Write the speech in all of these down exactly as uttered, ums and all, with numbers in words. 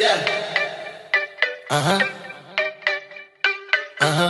Yeah. Uh-huh. Uh-huh.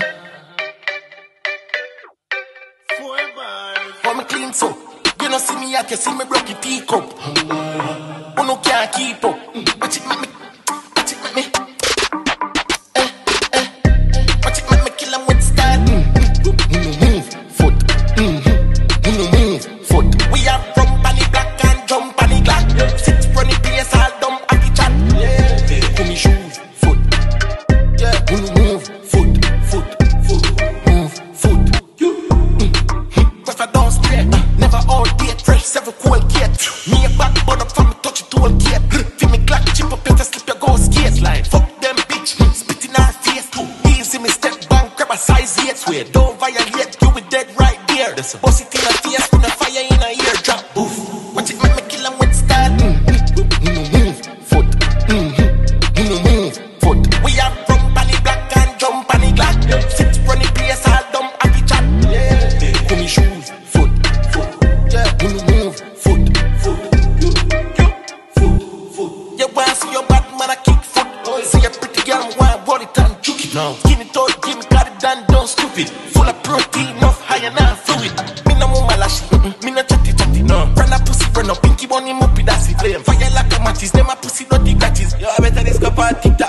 Four bars. For me clean so. You know see me, I can see me broke your teacup. Who no can't keep up. Watch it make me, watch it make me. Eh, eh, eh. Watch it make me kill 'em with style. Mm-hmm. Move, foot. Mm-hmm. Move, foot. We are from Panny Black and jump on the Glock. Six running place all dumb at the chat. Yeah. Put me shoes, foot. Yeah. Move, foot, foot, foot. Move, foot. Mm-hmm. If I don't stray, never all date fresh, seven cold gate. Me a back bun up from me touch it to all gate. Feel me Glock chip up, better slip your go skate. Like fuck them bitch, spit in our face. Easy me step back, grab a size eight. Swear don't violate, you with dead right there. Bust it in a face, put a fire in a ear drop. Oof. Watch it make me kill 'em with style. Mm-hmm. Move, foot. Mm-hmm. Move, foot. We are from Panny Black and jump on the Glock. Six running place all dumb at the chat. Yeah. Put me shoes, foot, foot. Yeah. Move, foot, foot. Foot, foot. You want see your bad man a kick foot. See a pretty girl want roll it and juke it. No. Give it all, give me got it done, don't stupid. Full of protein, enough high and now fluid. Me no more malashi, me no chatty chatty. No. Friend a pussy friend no pinky bunny muppy that's it flame. Fire like a matches, them a pussy dirty catches. Yo, I better discover TikTok.